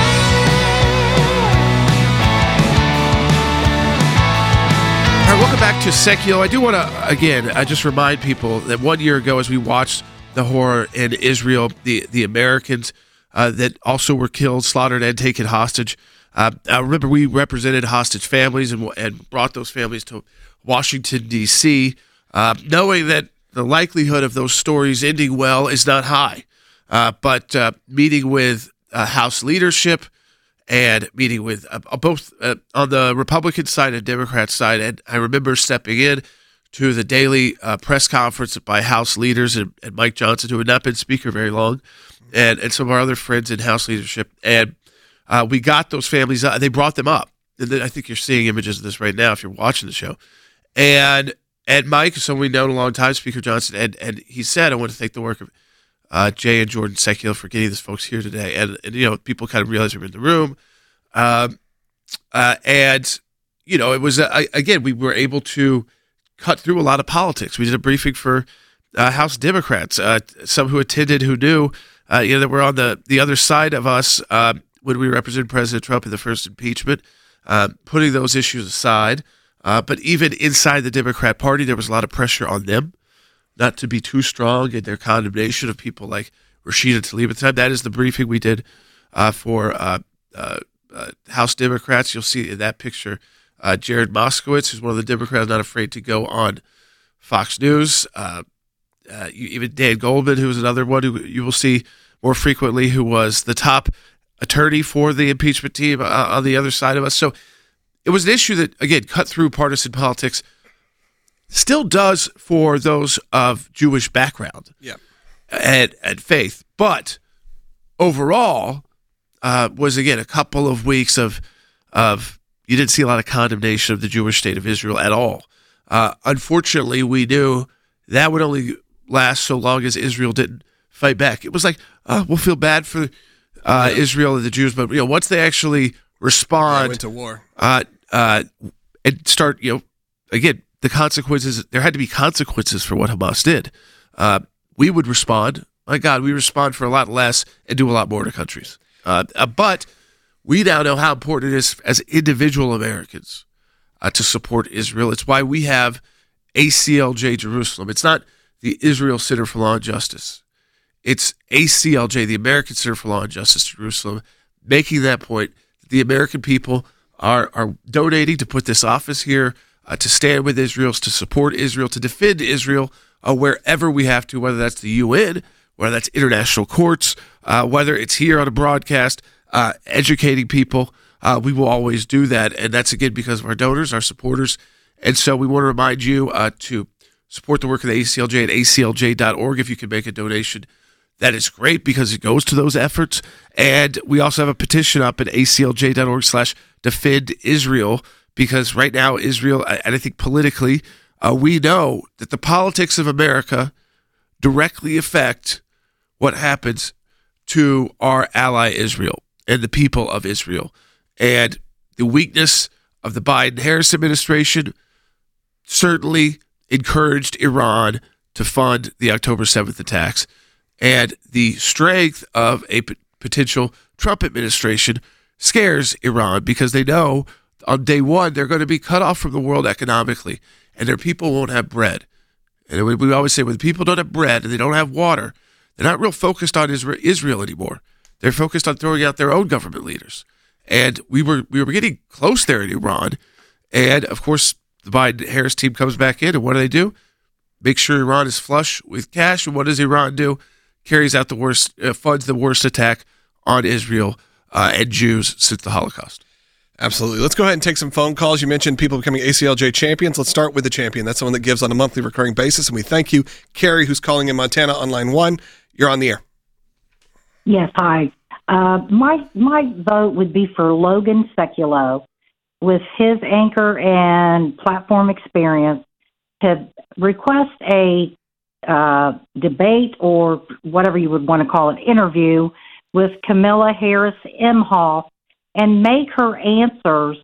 Speaker 1: to Sekio. I do want to, again, just remind people that 1 year ago, as we watched the horror in Israel, the Americans that also were killed, slaughtered, and taken hostage. I remember we represented hostage families and brought those families to Washington, D.C., knowing that the likelihood of those stories ending well is not high. But meeting with House leadership and meeting with both on the Republican side and Democrat side. And I remember stepping in to the daily press conference by House leaders and Mike Johnson, who had not been Speaker very long, and some of our other friends in House leadership. And we got those families up. They brought them up. And I think you're seeing images of this right now if you're watching the show. And Mike, someone we've known a long time, Speaker Johnson, and he said, I want to thank the work of Jay and Jordan Sekio for getting these folks here today. And people kind of realized we were in the room. And, it was, again, we were able to cut through a lot of politics. We did a briefing for House Democrats, some who attended who knew, that were on the other side of us when we represented President Trump in the first impeachment, putting those issues aside. But even inside the Democrat Party, there was a lot of pressure on them not to be too strong in their condemnation of people like Rashida Tlaib at the time. That is the briefing we did for House Democrats. You'll see in that picture Jared Moskowitz, who's one of the Democrats not afraid to go on Fox News. Even Dan Goldman, who was another one who you will see more frequently, who was the top attorney for the impeachment team on the other side of us. So it was an issue that, again, cut through partisan politics. Still does for those of Jewish background and faith. But overall, was, again, a couple of weeks of you didn't see a lot of condemnation of the Jewish state of Israel at all. Unfortunately, we knew that would only last so long as Israel didn't fight back. It was like, we'll feel bad for Israel and the Jews, but once they actually respond,
Speaker 3: went to war,
Speaker 1: and start, again, the consequences. There had to be consequences for what Hamas did. We would respond. My God, we respond for a lot less and do a lot more to countries. But we now know how important it is as individual Americans to support Israel. It's why we have ACLJ Jerusalem. It's not the Israel Center for Law and Justice. It's ACLJ, the American Center for Law and Justice Jerusalem, making that point that the American people are donating to put this office here, to stand with Israel, to support Israel, to defend Israel wherever we have to, whether that's the UN, whether that's international courts, whether it's here on a broadcast, educating people. We will always do that. And that's, again, because of our donors, our supporters. And so we want to remind you to support the work of the ACLJ at aclj.org. If you can make a donation, that is great because it goes to those efforts. And we also have a petition up at aclj.org/defendisrael, because right now Israel, and I think politically, we know that the politics of America directly affect what happens to our ally Israel and the people of Israel. And the weakness of the Biden-Harris administration certainly encouraged Iran to fund the October 7th attacks. And the strength of a potential Trump administration scares Iran because they know on day one they're going to be cut off from the world economically, and their people won't have bread. And we always say when people don't have bread and they don't have water, they're not real focused on Israel anymore. They're focused on throwing out their own government leaders. And we were getting close there in Iran. And, of course, the Biden-Harris team comes back in, and what do? Make sure Iran is flush with cash. And what does Iran do? Carries out the worst, funds the worst attack on Israel and Jews since the Holocaust.
Speaker 3: Absolutely. Let's go ahead and take some phone calls. You mentioned people becoming ACLJ champions. Let's start with the champion. That's the one that gives on a monthly recurring basis. And we thank you, Carrie, who's calling in Montana on line 1. You're on the air.
Speaker 10: Yes, hi. My vote would be for Logan Sekulow. With his anchor and platform experience, to request a debate or whatever you would want to call it, interview with Kamala Harris Imhoff, and make her answers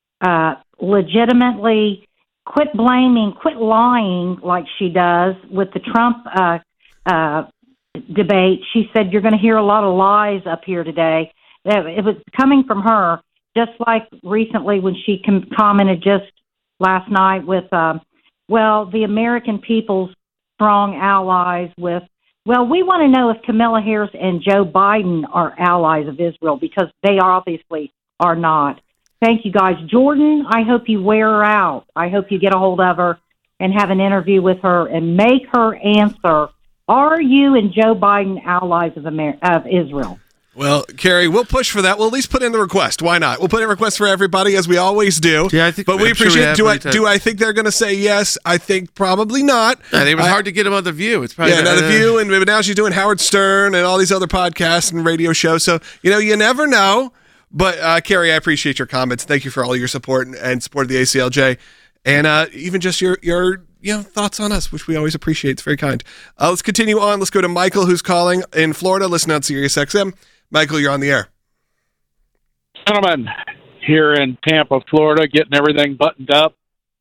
Speaker 10: legitimately, quit lying like she does with the Trump debate. She said, you're going to hear a lot of lies up here today. It was coming from her, just like recently when she commented just last night with well, the American people's strong allies with, well, we want to know if Kamala Harris and Joe Biden are allies of Israel, because they obviously are not. Thank you, guys. Jordan, I hope you wear her out. I hope you get a hold of her and have an interview with her and make her answer, are you and Joe Biden allies of Israel?
Speaker 3: Well, Carrie, we'll push for that. We'll at least put in the request. Why not? We'll put in a request for everybody, as we always do.
Speaker 1: Yeah, I think.
Speaker 3: But we appreciate. Do I think they're going to say yes? I think probably not.
Speaker 1: I think it was hard to get them on The View. It's probably
Speaker 3: The View, and now she's doing Howard Stern and all these other podcasts and radio shows. So you never know. But Carrie, I appreciate your comments. Thank you for all your support and support of the ACLJ, and even just your thoughts on us, which we always appreciate. It's very kind. Let's continue on. Let's go to Michael, who's calling in Florida. Listen on Sirius XM. Michael, you're on the air.
Speaker 11: Gentlemen, here in Tampa, Florida, getting everything buttoned up.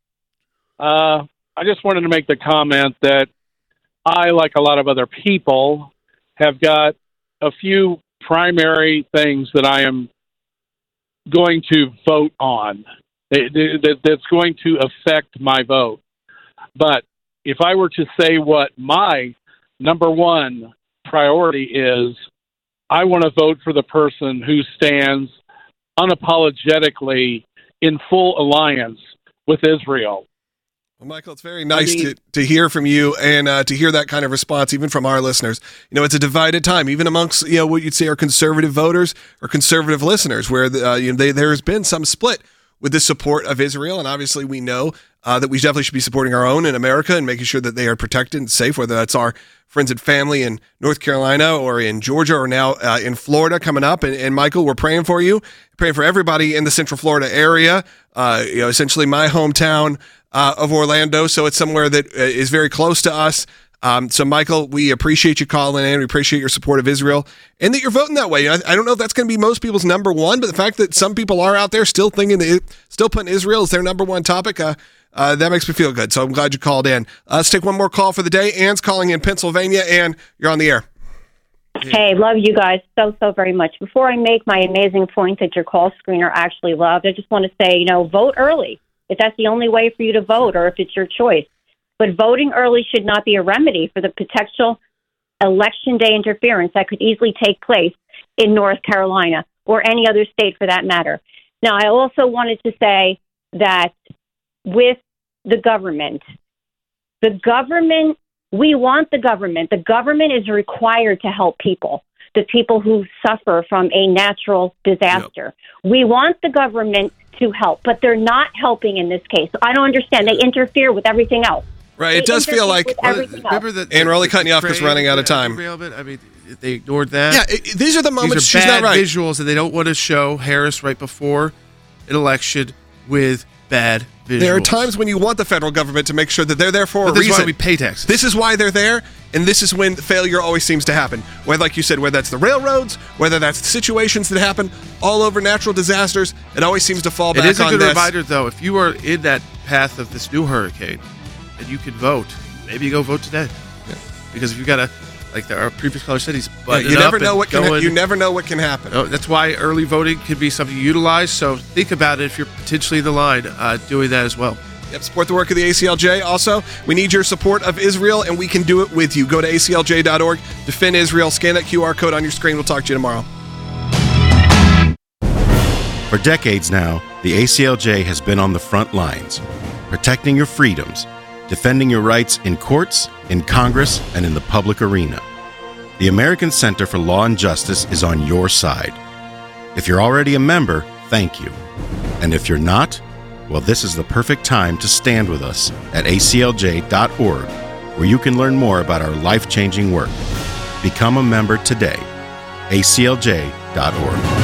Speaker 11: I just wanted to make the comment that I, like a lot of other people, have got a few primary things that I am going to vote on that's going to affect my vote. But if I were to say what my number one priority is, I want to vote for the person who stands unapologetically in full alliance with Israel.
Speaker 3: Well, Michael, it's very nice to hear from you and to hear that kind of response, even from our listeners. It's a divided time, even amongst what you'd say are conservative voters or conservative listeners, where there's been some split with the support of Israel, and obviously we know that we definitely should be supporting our own in America and making sure that they are protected and safe, whether that's our friends and family in North Carolina or in Georgia or now in Florida coming up. And Michael, we're praying for you, praying for everybody in the Central Florida area, essentially my hometown of Orlando. So it's somewhere that is very close to us. So, Michael, we appreciate you calling in. We appreciate your support of Israel and that you're voting that way. I don't know if that's going to be most people's number one, but the fact that some people are out there still thinking still putting Israel as their number one topic, that makes me feel good. So I'm glad you called in. Let's take one more call for the day. Anne's calling in Pennsylvania. Anne, you're on the air.
Speaker 12: Hey, love you guys so very much. Before I make my amazing point that your call screener actually loved, I just want to say, vote early. If that's the only way for you to vote, or if it's your choice. But voting early should not be a remedy for the potential election day interference that could easily take place in North Carolina or any other state for that matter. Now, I also wanted to say that with the government, we want the government. The government is required to help people, the people who suffer from a natural disaster. Yep. We want the government to help, but they're not helping in this case. I don't understand. They interfere with everything else.
Speaker 3: Right, it does feel like. And we're only cutting you off because we're running out of time.
Speaker 1: I mean, they ignored that.
Speaker 3: Yeah, these are the moments
Speaker 1: she's
Speaker 3: not right.
Speaker 1: Visuals, and they don't want to show Harris right before an election with bad visuals.
Speaker 3: There are times when you want the federal government to make sure that they're there for a reason.
Speaker 1: This is why we pay taxes.
Speaker 3: This is why they're there, and this is when failure always seems to happen. Whether, like you said, whether that's the railroads, whether that's situations that happen all over natural disasters, it always seems to fall back on this.
Speaker 1: It is a good reminder, though. If you are in that path of this new hurricane, and you can vote, maybe you go vote today. Yeah. Because if you got our previous caller said,
Speaker 3: you never know what can happen.
Speaker 1: That's why early voting can be something you utilize. So think about it if you're potentially in the line doing that as well.
Speaker 3: Yep, support the work of the ACLJ. Also, we need your support of Israel, and we can do it with you. Go to aclj.org, defend Israel, scan that QR code on your screen. We'll talk to you tomorrow.
Speaker 6: For decades now, the ACLJ has been on the front lines, protecting your freedoms, defending your rights in courts, in Congress, and in the public arena. The American Center for Law and Justice is on your side. If you're already a member, thank you. And if you're not, well, this is the perfect time to stand with us at aclj.org, where you can learn more about our life-changing work. Become a member today. aclj.org.